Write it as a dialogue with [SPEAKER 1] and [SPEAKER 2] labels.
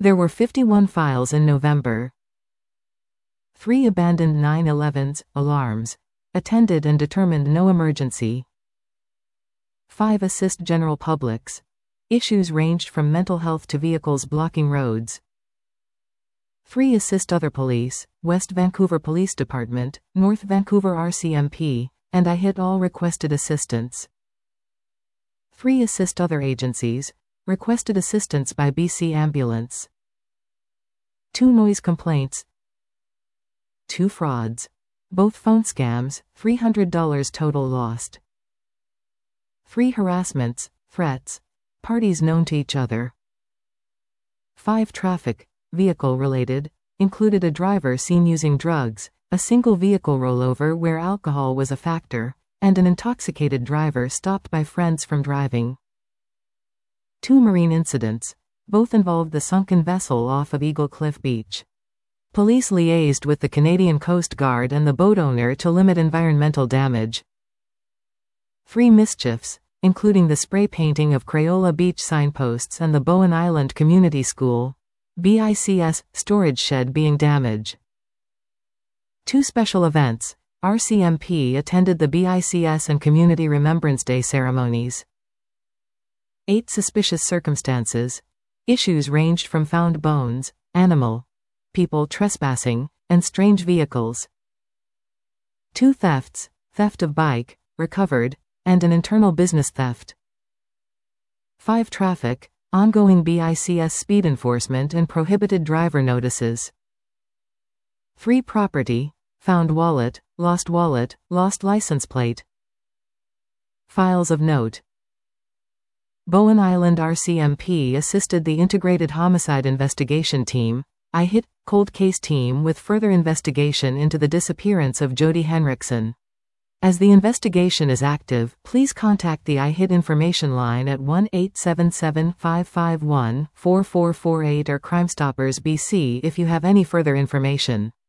[SPEAKER 1] There were 51 files in November. 3 abandoned 911s, alarms. Attended and determined no emergency. 5 assist general publics. Issues ranged from mental health to vehicles blocking roads. 3 assist other police, West Vancouver Police Department, North Vancouver RCMP, and I hit all requested assistance. 3 assist other agencies, requested assistance by BC Ambulance. 2 noise complaints. 2 frauds. Both phone scams, $300 total lost. 3 harassments, threats, parties known to each other. 5 traffic, vehicle related, included a driver seen using drugs, a single vehicle rollover where alcohol was a factor, and an intoxicated driver stopped by friends from driving. 2 marine incidents, both involved the sunken vessel off of Eagle Cliff Beach. Police liaised with the Canadian Coast Guard and the boat owner to limit environmental damage. 3 mischiefs, including the spray painting of Crayola Beach signposts and the Bowen Island Community School, BICS, storage shed being damaged. 2 special events, RCMP attended the BICS and Community Remembrance Day ceremonies. 8 suspicious circumstances. Issues ranged from found bones, animal, people trespassing, and strange vehicles. 2 thefts, theft of bike, recovered, and an internal business theft. 5 traffic, ongoing BICS speed enforcement and prohibited driver notices. 3 property, found wallet, lost license plate. Files of note. Bowen Island RCMP assisted the Integrated Homicide Investigation Team, I-HIT, cold case team with further investigation into the disappearance of Jody Henriksen. As the investigation is active, please contact the I-HIT information line at 1-877-551-4448 or Crime Stoppers BC if you have any further information.